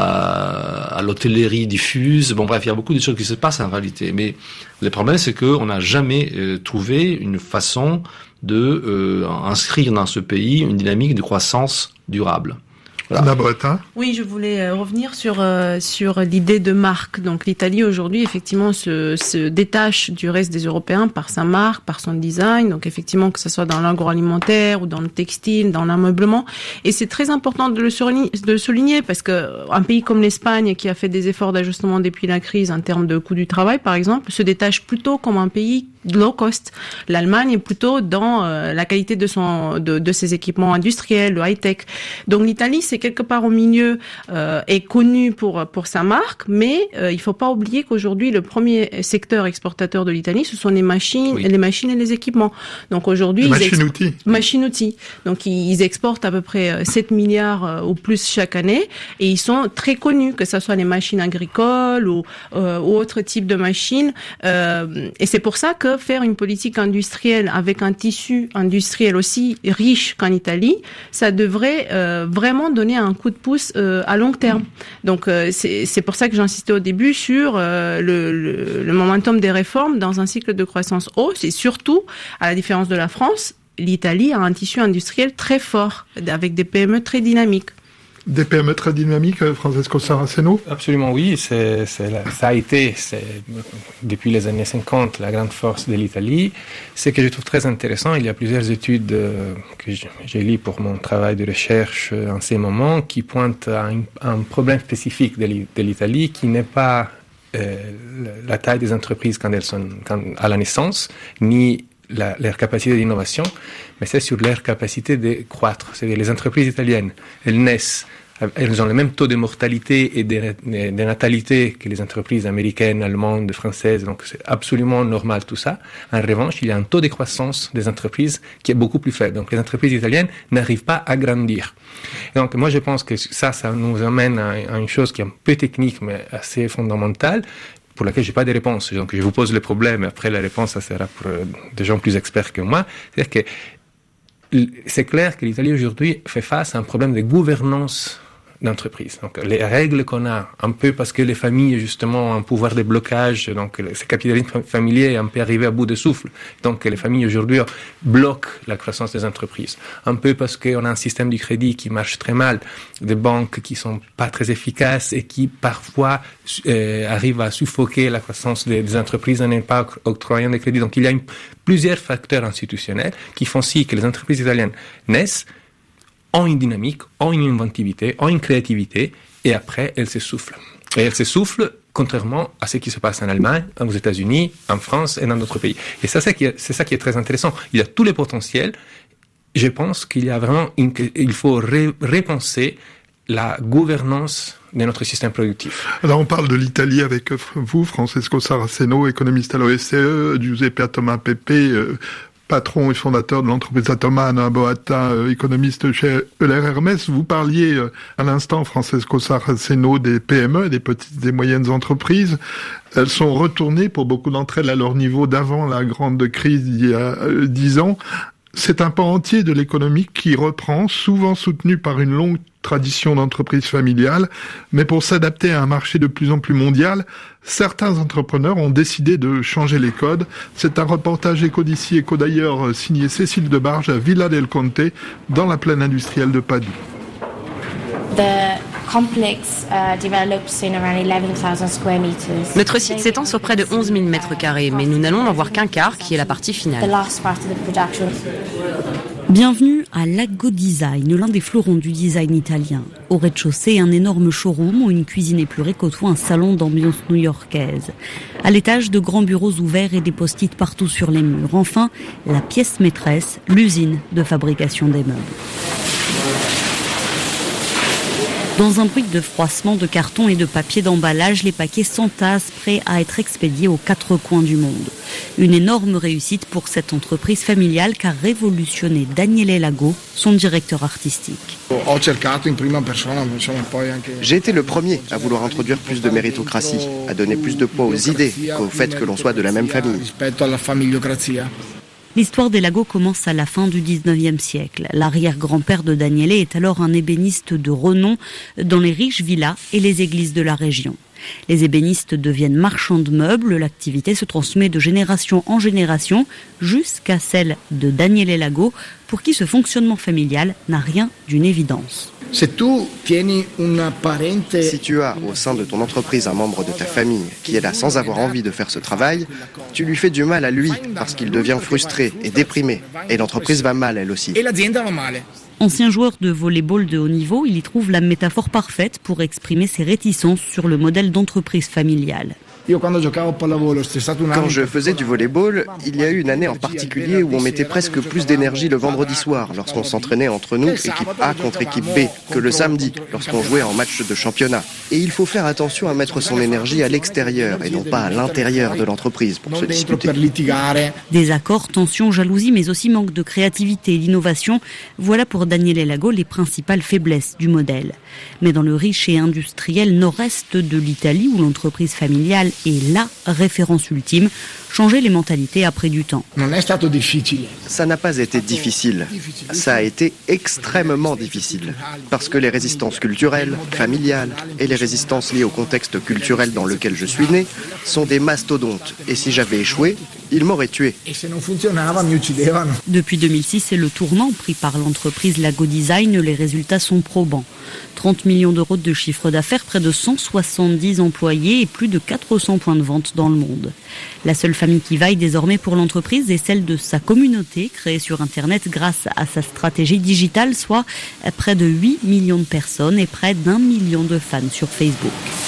à, à l'hôtellerie diffuse. Bon, bref, il y a beaucoup de choses qui se passent en réalité. Mais le problème, c'est qu'on n'a jamais euh, trouvé une façon de euh, inscrire dans ce pays une dynamique de croissance durable. Voilà. Anna Bretin. Oui, je voulais euh, revenir sur euh, sur l'idée de marque. Donc l'Italie aujourd'hui effectivement se se détache du reste des Européens par sa marque, par son design. Donc effectivement que ce soit dans l'agroalimentaire ou dans le textile, dans l'ameublement. Et c'est très important de le souligner, de le souligner parce que un pays comme l'Espagne qui a fait des efforts d'ajustement depuis la crise en termes de coût du travail par exemple, se détache plutôt comme un pays low cost. L'Allemagne est plutôt dans euh, la qualité de son de, de ses équipements industriels, le high tech. Donc l'Italie c'est quelque part au milieu, euh, est connue pour pour sa marque, mais euh, il faut pas oublier qu'aujourd'hui le premier secteur exportateur de l'Italie ce sont les machines, oui. les machines et les équipements. Donc aujourd'hui, machines-outils. Expo- machines-outils. Donc ils exportent à peu près sept milliards euh, ou plus chaque année et ils sont très connus, que ce soit les machines agricoles ou, euh, ou autres types de machines. Euh, et c'est pour ça que faire une politique industrielle avec un tissu industriel aussi riche qu'en Italie, ça devrait euh, vraiment donner un coup de pouce euh, à long terme. Donc euh, c'est, c'est pour ça que j'insistais au début sur euh, le, le, le momentum des réformes dans un cycle de croissance hausse et surtout, à la différence de la France, l'Italie a un tissu industriel très fort avec des P M E très dynamiques. Des P M E très dynamiques, Francesco Saraceno? Absolument oui, c'est, c'est la, ça a été c'est, depuis les années cinquante la grande force de l'Italie. Ce que je trouve très intéressant, il y a plusieurs études euh, que j'ai lues pour mon travail de recherche en ces moments qui pointent à un, un problème spécifique de l'Italie qui n'est pas euh, la taille des entreprises quand elles sont quand, à la naissance, ni La, leur capacité d'innovation, mais c'est sur leur capacité de croître. C'est-à-dire les entreprises italiennes, elles naissent, elles ont le même taux de mortalité et de, de, de natalité que les entreprises américaines, allemandes, françaises, donc c'est absolument normal tout ça. En revanche, il y a un taux de croissance des entreprises qui est beaucoup plus faible. Donc les entreprises italiennes n'arrivent pas à grandir. Et donc moi je pense que ça, ça nous amène à, à une chose qui est un peu technique mais assez fondamentale, pour laquelle j'ai pas de réponse. Donc, je vous pose le problème, et après, la réponse, ça sera pour euh, des gens plus experts que moi. C'est-à-dire que c'est clair que l'Italie, aujourd'hui, fait face à un problème de gouvernance d'entreprise. Donc, les règles qu'on a, un peu parce que les familles, justement, ont un pouvoir de blocage, donc, ce capitalisme familier est un peu arrivé à bout de souffle. Donc, les familles, aujourd'hui, bloquent la croissance des entreprises. Un peu parce qu'on a un système du crédit qui marche très mal, des banques qui sont pas très efficaces et qui, parfois, euh, arrivent à suffoquer la croissance des, des entreprises en n'ayant pas octroyant des crédits. Donc, il y a une, plusieurs facteurs institutionnels qui font si que les entreprises italiennes naissent, ont une dynamique, ont une inventivité, ont une créativité, et après, elles s'essoufflent. Et elles s'essoufflent contrairement à ce qui se passe en Allemagne, aux États-Unis, en France et dans d'autres pays. Et ça, c'est, qui est, c'est ça qui est très intéressant. Il y a tous les potentiels. Je pense qu'il y a vraiment une, il faut ré, repenser la gouvernance de notre système productif. Alors on parle de l'Italie avec vous, Francesco Saraceno, économiste à l'O E C E, Giuseppe Atomapepe, euh, patron et fondateur de l'entreprise Atoma, Anna Boata, euh, économiste chez Euler Hermès. Vous parliez euh, à l'instant, Francesco Saraceno, des P M E, des petites et moyennes entreprises. Elles sont retournées, pour beaucoup d'entre elles, à leur niveau d'avant la grande crise d'il y a euh, dix ans. C'est un pan entier de l'économie qui reprend, souvent soutenu par une longue tradition d'entreprise familiale, mais pour s'adapter à un marché de plus en plus mondial, certains entrepreneurs ont décidé de changer les codes. C'est un reportage Éco d'ici, Éco d'ailleurs, signé Cécile Debarge à Villa del Conte, dans la plaine industrielle de Padoue. The complex uh, develops in around eleven thousand square meters. Notre site s'étend sur près de onze mille mètres carrés, mais nous n'allons en voir qu'un quart, qui est la partie finale. The last part of the production. Bienvenue à Laggo Design, l'un des fleurons du design italien. Au rez-de-chaussée, un énorme showroom où une cuisine épurée côtoie un salon d'ambiance new-yorkaise. À l'étage, de grands bureaux ouverts et des post-it partout sur les murs. Enfin, la pièce maîtresse, l'usine de fabrication des meubles. Dans un bruit de froissement de carton et de papier d'emballage, les paquets s'entassent prêts à être expédiés aux quatre coins du monde. Une énorme réussite pour cette entreprise familiale qu'a révolutionné Daniele Lago, son directeur artistique. J'ai été le premier à vouloir introduire plus de méritocratie, à donner plus de poids aux idées qu'au fait que l'on soit de la même famille. L'histoire des Lago commence à la fin du dix-neuvième siècle. L'arrière-grand-père de Daniele est alors un ébéniste de renom dans les riches villas et les églises de la région. Les ébénistes deviennent marchands de meubles, l'activité se transmet de génération en génération jusqu'à celle de Daniele Lago, pour qui ce fonctionnement familial n'a rien d'une évidence. Si tu as au sein de ton entreprise un membre de ta famille qui est là sans avoir envie de faire ce travail, tu lui fais du mal à lui parce qu'il devient frustré et déprimé. Et l'entreprise va mal elle aussi. Ancien joueur de volley-ball de haut niveau, il y trouve la métaphore parfaite pour exprimer ses réticences sur le modèle d'entreprise familiale. Quand je faisais du volley-ball, il y a eu une année en particulier où on mettait presque plus d'énergie le vendredi soir lorsqu'on s'entraînait entre nous, équipe A contre équipe B, que le samedi lorsqu'on jouait en match de championnat. Et il faut faire attention à mettre son énergie à l'extérieur et non pas à l'intérieur de l'entreprise pour se disputer. Désaccords, tensions, jalousie, mais aussi manque de créativité et d'innovation, voilà pour Daniele Lago les principales faiblesses du modèle. Mais dans le riche et industriel nord-est de l'Italie, où l'entreprise familiale est la référence ultime, changer les mentalités a pris du temps. Ça n'a pas été difficile. Ça a été extrêmement difficile. Parce que les résistances culturelles, familiales et les résistances liées au contexte culturel dans lequel je suis né sont des mastodontes. Et si j'avais échoué, ils m'auraient tué. Depuis deux mille six et le tournant pris par l'entreprise Lago Design, les résultats sont probants. trente millions d'euros de chiffre d'affaires, près de cent soixante-dix employés et plus de quatre cents points de vente dans le monde. La seule famille qui vaille désormais pour l'entreprise est celle de sa communauté, créée sur Internet grâce à sa stratégie digitale, soit près de huit millions de personnes et près d'un million de fans sur Facebook.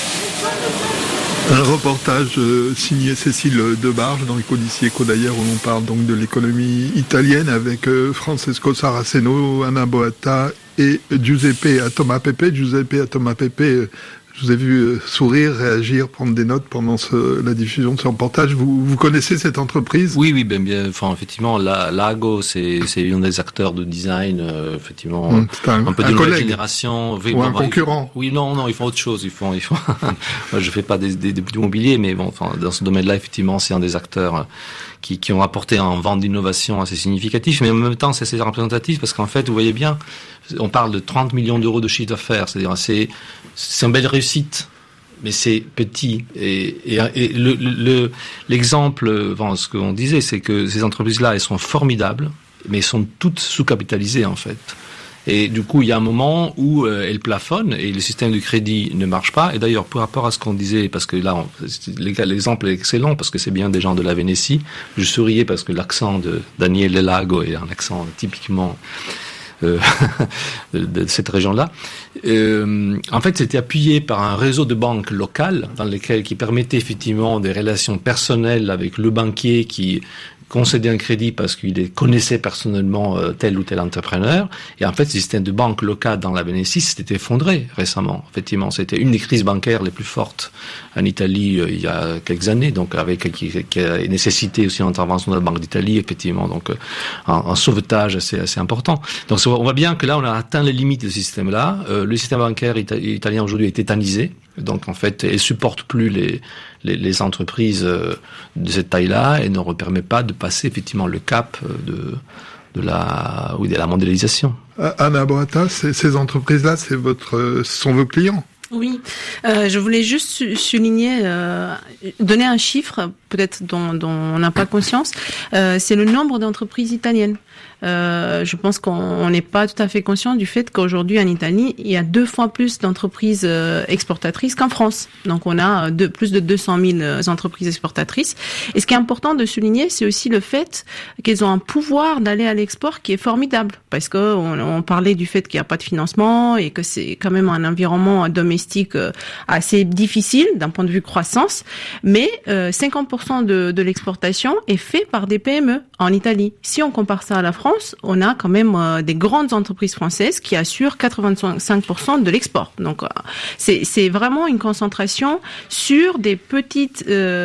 Un reportage euh, signé Cécile Debarge dans Éco d'ici, Éco d'ailleurs, où l'on parle donc de l'économie italienne avec euh, Francesco Saraceno, Anna Boata et Giuseppe Atomapepe. Giuseppe Atomapepe, Je vous ai vu sourire, réagir, prendre des notes pendant ce, la diffusion de ce reportage. Vous, vous connaissez cette entreprise ? Oui, oui, bien, bien. Enfin, effectivement, la, Lago, c'est, c'est un des acteurs de design, euh, effectivement, mmh, c'est un, un peu un de nouvelle collègue. génération. Oui, ou bon, un bah, concurrent. Ils, oui, non, non, ils font autre chose. Ils font, ils font. Moi, je fais pas des, des, du mobilier, mais bon, enfin, dans ce domaine-là, effectivement, c'est un des acteurs qui, qui ont apporté un vent d'innovation assez significatif, mais en même temps, c'est assez représentatif parce qu'en fait, vous voyez bien, on parle de trente millions d'euros de chiffre d'affaires, c'est-à-dire, c'est, c'est une belle réussite. Mais c'est petit. Et, et, et le, le, l'exemple, bon, ce qu'on disait, c'est que ces entreprises-là, elles sont formidables, mais elles sont toutes sous-capitalisées, en fait. Et du coup, il y a un moment où euh, elles plafonnent et le système de crédit ne marche pas. Et d'ailleurs, par rapport à ce qu'on disait, parce que là, on, l'exemple est excellent, parce que c'est bien des gens de la Vénétie. Je souriais parce que l'accent de Daniel Lago est un accent typiquement Euh, de, de cette région-là. Euh, en fait, c'était appuyé par un réseau de banques locales dans lesquelles qui permettait effectivement des relations personnelles avec le banquier qui concédait un crédit parce qu'il connaissait personnellement euh, tel ou tel entrepreneur. Et en fait, le système de banque locale dans la Vénétie s'était effondré récemment. Effectivement, c'était une des crises bancaires les plus fortes en Italie euh, il y a quelques années, donc avec qui, qui a nécessité aussi l'intervention de la Banque d'Italie, effectivement, donc euh, un, un sauvetage assez, assez important. Donc on voit bien que là, on a atteint les limites de ce système-là. Euh, le système bancaire ita- italien aujourd'hui est tétanisé. Donc en fait, elle supporte plus les, les, les entreprises de cette taille-là et ne leur permet pas de passer effectivement le cap de, de la, oui, de la mondialisation. Anna Boata, ces, ces entreprises-là, c'est votre, ce sont vos clients ? Oui, euh, je voulais juste su- souligner, euh, donner un chiffre peut-être dont, dont on n'a pas conscience. Euh, c'est le nombre d'entreprises italiennes. Euh, je pense qu'on n'est pas tout à fait conscient du fait qu'aujourd'hui en Italie, il y a deux fois plus d'entreprises euh, exportatrices qu'en France. Donc on a de, plus de deux cent mille entreprises exportatrices. Et ce qui est important de souligner, c'est aussi le fait qu'elles ont un pouvoir d'aller à l'export qui est formidable. Parce que on, on parlait du fait qu'il n'y a pas de financement et que c'est quand même un environnement domestique euh, assez difficile d'un point de vue croissance. Mais euh, cinquante pour cent de, de l'exportation est fait par des P M E en Italie. Si on compare ça à la France, on a quand même euh, des grandes entreprises françaises qui assurent quatre-vingt-cinq pour cent de l'export. Donc euh, c'est, c'est vraiment une concentration sur des petites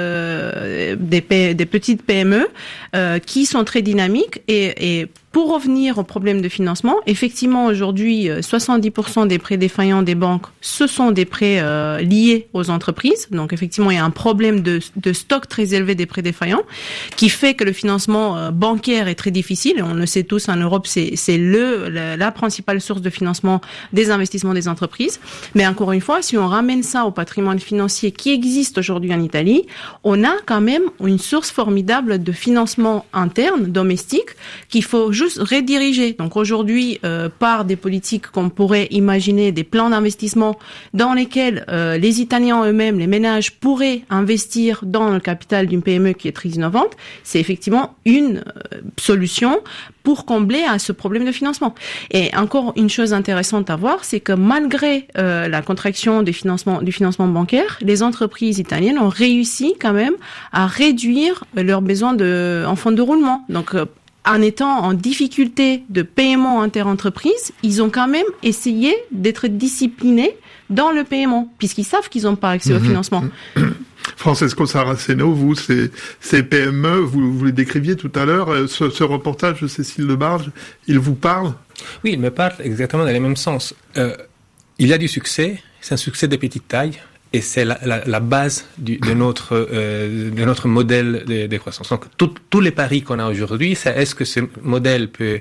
euh, des, P, des petites P M E euh, qui sont très dynamiques et, et pour revenir au problème de financement, effectivement aujourd'hui, soixante-dix pour cent des prêts défaillants des banques, ce sont des prêts euh, liés aux entreprises. Donc effectivement, il y a un problème de, de stock très élevé des prêts défaillants qui fait que le financement euh, bancaire est très difficile. Et on le sait tous, en Europe, c'est, c'est le, la, la principale source de financement des investissements des entreprises. Mais encore une fois, si on ramène ça au patrimoine financier qui existe aujourd'hui en Italie, on a quand même une source formidable de financement interne, domestique, qu'il faut juste rediriger. Donc aujourd'hui, euh, par des politiques qu'on pourrait imaginer, des plans d'investissement dans lesquels euh, les Italiens eux-mêmes, les ménages, pourraient investir dans le capital d'une P M E qui est très innovante, c'est effectivement une euh, solution pour combler à ce problème de financement. Et encore une chose intéressante à voir, c'est que malgré euh, la contraction du financement, du financement bancaire, les entreprises italiennes ont réussi quand même à réduire leurs besoins de, en fonds de roulement. Donc euh, en étant en difficulté de paiement inter-entreprise, ils ont quand même essayé d'être disciplinés dans le paiement, puisqu'ils savent qu'ils n'ont pas accès mmh. au financement. Francesco Saraceno, vous, ces, ces P M E, vous, vous les décriviez tout à l'heure, ce, ce reportage de Cécile Lebarge, il vous parle ? Oui, il me parle exactement dans le même sens. Euh, il y a du succès, c'est un succès de petite taille, et c'est la, la, la base du, de notre euh, de notre modèle de, de croissance. Donc tout, tous les paris qu'on a aujourd'hui, c'est est-ce que ce modèle peut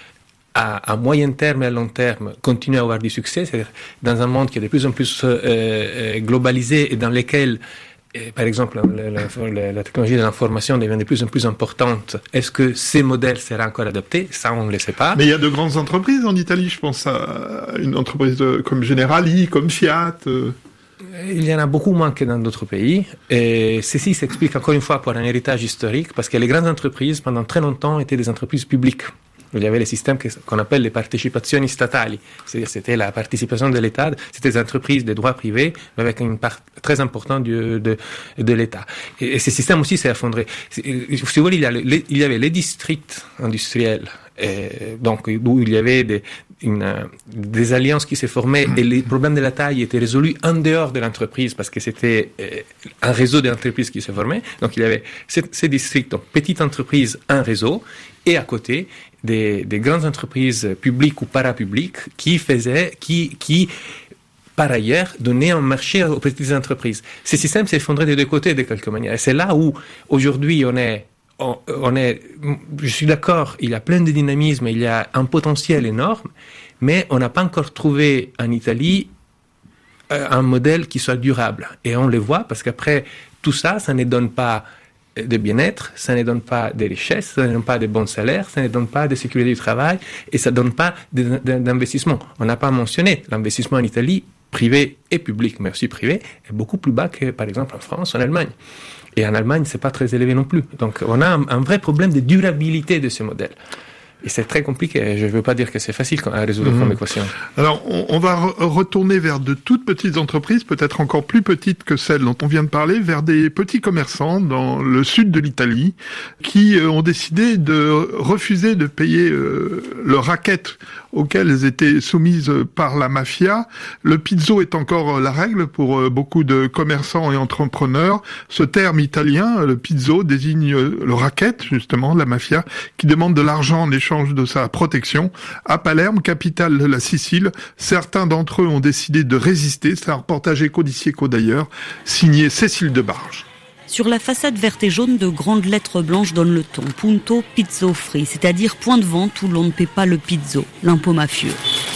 à, à moyen terme et à long terme continuer à avoir du succès, c'est-à-dire dans un monde qui est de plus en plus euh, globalisé et dans lequel et par exemple, la, la, la technologie de l'information devient de plus en plus importante. Est-ce que ces modèles seraient encore adoptés ? Ça, on ne le sait pas. Mais il y a de grandes entreprises en Italie. Je pense à une entreprise de, comme Generali, comme Fiat. Euh... Il y en a beaucoup moins que dans d'autres pays. Et ceci s'explique encore une fois par un héritage historique, parce que les grandes entreprises, pendant très longtemps, étaient des entreprises publiques. Il y avait les systèmes qu'on appelle les partecipazioni statali, c'est-à-dire c'était la participation de l'État, c'était des entreprises de droit privé, mais avec une part très importante du, de, de l'État. Et, et ce système aussi s'est effondré. Si vous voulez, il y, a les, il y avait les districts industriels Et donc où il y avait des, une, des alliances qui se formaient et les problèmes de la taille étaient résolus en dehors de l'entreprise parce que c'était un réseau d'entreprises qui se formait. Donc il y avait ces, ces districts, donc petite entreprise, un réseau, et à côté des, des grandes entreprises publiques ou parapubliques qui faisaient, qui, qui par ailleurs, donnaient un marché aux petites entreprises. Ce système s'est effondré des deux côtés de quelque manière. Et c'est là où aujourd'hui on est On, on est, je suis d'accord, il y a plein de dynamisme, il y a un potentiel énorme, mais on n'a pas encore trouvé en Italie euh, un modèle qui soit durable. Et on le voit parce qu'après tout ça, ça ne donne pas de bien-être, ça ne donne pas de richesse, ça ne donne pas de bons salaires, ça ne donne pas de sécurité du travail et ça ne donne pas de, de, d'investissement. On n'a pas mentionné l'investissement en Italie, privé et public, mais aussi privé, est beaucoup plus bas que par exemple en France, en Allemagne. Et en Allemagne, c'est pas très élevé non plus. Donc, on a un, un vrai problème de durabilité de ce modèle. Et c'est très compliqué. Je ne veux pas dire que c'est facile à résoudre mmh. comme équation. Alors, on, on va re- retourner vers de toutes petites entreprises, peut-être encore plus petites que celles dont on vient de parler, vers des petits commerçants dans le sud de l'Italie qui euh, ont décidé de refuser de payer euh, leurs raquettes auxquelles elles étaient soumises par la mafia. Le pizzo est encore la règle pour beaucoup de commerçants et entrepreneurs. Ce terme italien, le pizzo, désigne le racket, justement, de la mafia, qui demande de l'argent en échange de sa protection. À Palerme, capitale de la Sicile, certains d'entre eux ont décidé de résister. C'est un reportage Éco d'ici, Éco d'ailleurs, signé Cécile Debarge. Sur la façade verte et jaune, de grandes lettres blanches donnent le ton. Punto pizzo free, c'est-à-dire point de vente où l'on ne paie pas le pizzo, l'impôt mafieux.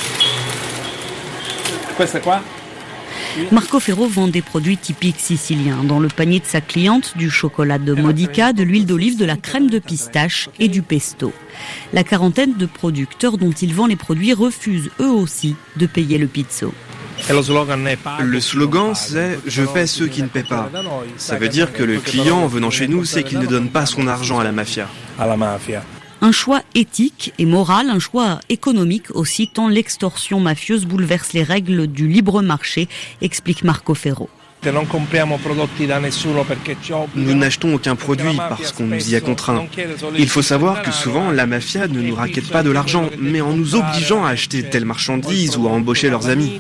C'est quoi ? Marco Ferro vend des produits typiques siciliens. Dans le panier de sa cliente, du chocolat de Modica, de l'huile d'olive, de la crème de pistache et du pesto. La quarantaine de producteurs dont il vend les produits refusent eux aussi de payer le pizzo. Le slogan, c'est « Je paie ceux qui ne paient pas ». Ça veut dire que le client, en venant chez nous, sait qu'il ne donne pas son argent à la mafia. Un choix éthique et moral, un choix économique aussi, tant l'extorsion mafieuse bouleverse les règles du libre marché, explique Marco Ferro. Nous n'achetons aucun produit parce qu'on nous y a contraints. Il faut savoir que souvent, la mafia ne nous raquette pas de l'argent, mais en nous obligeant à acheter telle marchandise ou à embaucher leurs amis.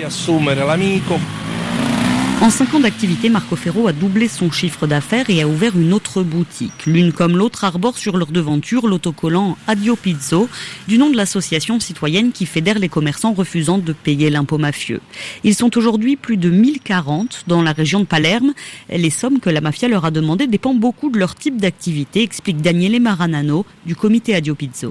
En cinq ans d'activité, Marco Ferro a doublé son chiffre d'affaires et a ouvert une autre boutique. L'une comme l'autre arbore sur leur devanture l'autocollant Addio Pizzo, du nom de l'association citoyenne qui fédère les commerçants refusant de payer l'impôt mafieux. Ils sont aujourd'hui plus de mille quarante dans la région de Palerme. Les sommes que la mafia leur a demandées dépendent beaucoup de leur type d'activité, explique Daniele Maranano du comité Addio Pizzo.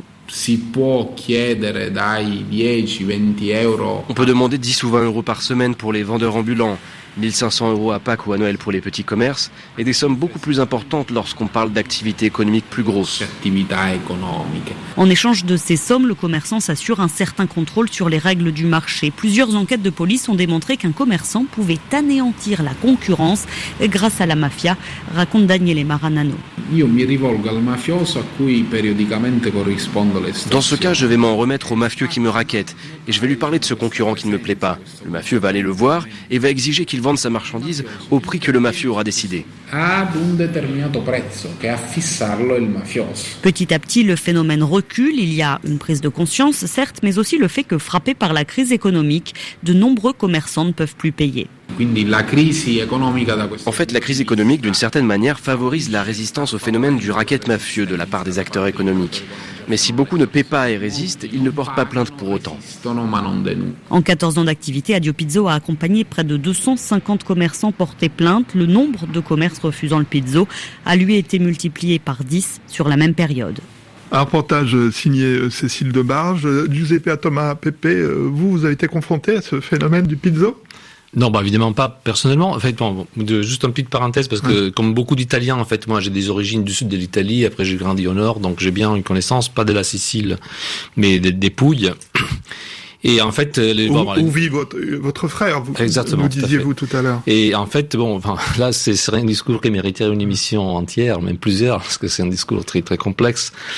On peut demander dix ou vingt euros par semaine pour les vendeurs ambulants, mille cinq cents euros à Pâques ou à Noël pour les petits commerces, et des sommes beaucoup plus importantes lorsqu'on parle d'activités économiques plus grosses. En échange de ces sommes, le commerçant s'assure un certain contrôle sur les règles du marché. Plusieurs enquêtes de police ont démontré qu'un commerçant pouvait anéantir la concurrence grâce à la mafia, raconte Daniele Maranano. Dans ce cas, je vais m'en remettre au mafieux qui me raquette, et je vais lui parler de ce concurrent qui ne me plaît pas. Le mafieux va aller le voir et va exiger qu'il vende sa marchandise au prix que le mafieux aura décidé. Petit à petit, le phénomène recule. Il y a une prise de conscience, certes, mais aussi le fait que, frappés par la crise économique, de nombreux commerçants ne peuvent plus payer. En fait, la crise économique, d'une certaine manière, favorise la résistance au phénomène du racket mafieux de la part des acteurs économiques. Mais si beaucoup ne paient pas et résistent, ils ne portent pas plainte pour autant. En quatorze ans d'activité, Addio Pizzo a accompagné près de deux cent cinquante commerçants portés plainte. Le nombre de commerces refusant le pizzo a lui été multiplié par dix sur la même période. Un reportage signé Cécile Debarge. Giuseppe Thomas Pepe, vous, vous avez été confronté à ce phénomène du pizzo ? Non, bah évidemment pas personnellement. En fait, bon, de, juste une petite parenthèse parce que, mmh. comme beaucoup d'Italiens, en fait, moi j'ai des origines du sud de l'Italie. Après, j'ai grandi au nord, donc j'ai bien une connaissance, pas de la Sicile, mais des, des Pouilles. Et en fait, les, où, bon, où vit votre, votre frère, vous, exactement, vous disiez-vous tout, tout à l'heure. Et en fait, bon, enfin, là, c'est, c'est un discours qui mériterait une émission entière, même plusieurs, parce que c'est un discours très très complexe.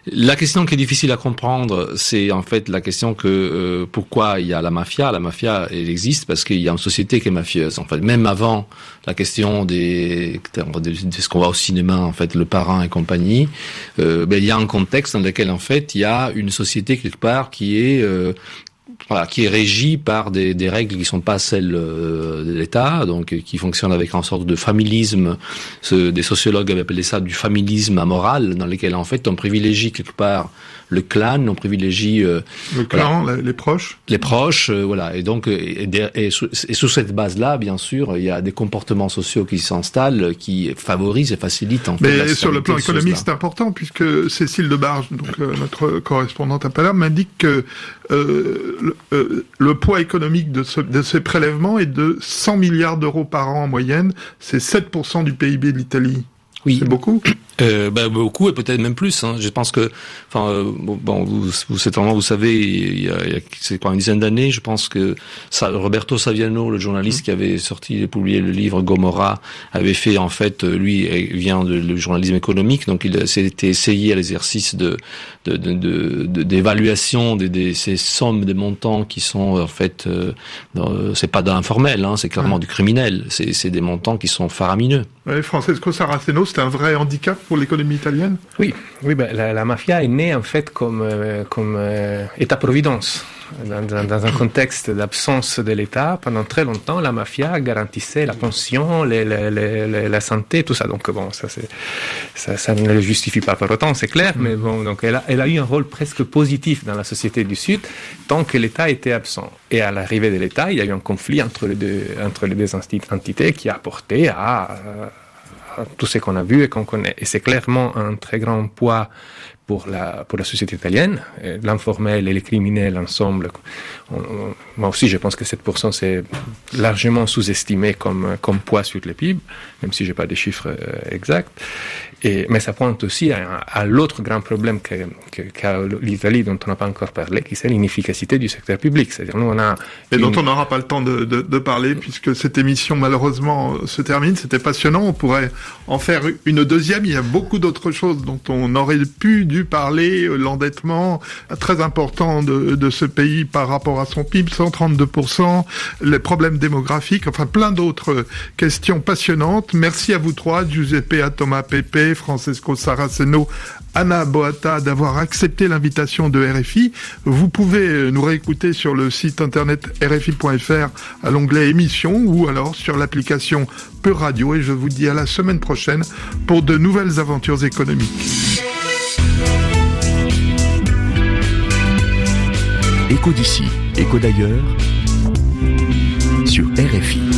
La question qui est difficile à comprendre, c'est en fait la question que euh, pourquoi il y a la mafia. La mafia, elle existe parce qu'il y a une société qui est mafieuse. En fait, même avant la question des de, de ce qu'on voit au cinéma, en fait, le parrain et compagnie, euh, ben il y a un contexte dans lequel en fait il y a une société quelque part qui est euh, Voilà, qui est régie par des, des règles qui sont pas celles euh, de l'État, donc qui fonctionnent avec une sorte de familisme. Ce, des sociologues avaient appelé ça du familisme amoral, dans lequel en fait on privilégie quelque part le clan, on privilégie euh, le clan, voilà, les proches, les proches, euh, voilà. Et donc, et, et, et, sous, et sous cette base-là, bien sûr, il y a des comportements sociaux qui s'installent, qui favorisent et facilitent. En fait, mais sur le plan économique, c'est important puisque Cécile Debarge, donc euh, notre correspondante à Palerme, m'indique que euh, le, euh, le poids économique de, ce, de ces prélèvements est de cent milliards d'euros par an en moyenne. C'est sept pour cent du P I B de l'Italie. Oui. C'est beaucoup. Euh, ben beaucoup et peut-être même plus. Hein. Je pense que, enfin, euh, bon, vous, vous, c'est vraiment, vous savez, il y a, il y a c'est quoi une dizaine d'années, je pense que ça, Roberto Saviano, le journaliste mmh. qui avait sorti et publié le livre Gomorrah, avait fait en fait, lui vient de le journalisme économique, donc il s'était essayé à l'exercice de, de, de, de, de d'évaluation des, des ces sommes, des montants qui sont en fait, euh, dans, c'est pas de l'informel, hein, c'est clairement mmh. du criminel. C'est, c'est des montants qui sont faramineux. Oui, Francesco Saraceno, c'est un vrai handicap pour l'économie italienne. Oui, oui, ben, la, la mafia est née en fait comme euh, comme euh, État-providence. Dans, dans, dans un contexte d'absence de l'État, pendant très longtemps, la mafia garantissait la pension, les, les, les, la santé, tout ça. Donc bon, ça, c'est, ça, ça ne le justifie pas pour autant, c'est clair. Mais bon, donc elle a, elle a eu un rôle presque positif dans la société du Sud tant que l'État était absent. Et à l'arrivée de l'État, il y a eu un conflit entre les deux, entre les deux entités qui a porté à, à tout ce qu'on a vu et qu'on connaît. Et c'est clairement un très grand poids pour la pour la société italienne, l'informel et les criminels ensemble. On, on, moi aussi, je pense que sept pour cent c'est largement sous-estimé comme comme poids sur le P I B, même si j'ai pas des chiffres euh, exacts. Et mais ça pointe aussi à, à l'autre grand problème que, que qu'a l'Italie, dont on n'a pas encore parlé, qui c'est l'inefficacité du secteur public. C'est-à-dire nous on a et une... dont on n'aura pas le temps de, de, de parler puisque cette émission malheureusement se termine. C'était passionnant. On pourrait en faire une deuxième. Il y a beaucoup d'autres choses dont on aurait pu du parler, l'endettement très important de, de ce pays par rapport à son P I B, cent trente-deux pour cent, les problèmes démographiques, enfin plein d'autres questions passionnantes. Merci à vous trois, Giuseppe Thomas Pepe, Francesco Saraceno, Anna Boata, d'avoir accepté l'invitation de R F I. Vous pouvez nous réécouter sur le site internet r f i point f r à l'onglet émissions ou alors sur l'application Pure Radio, et je vous dis à la semaine prochaine pour de nouvelles aventures économiques. Écho d'ici, écho d'ailleurs, sur R F I.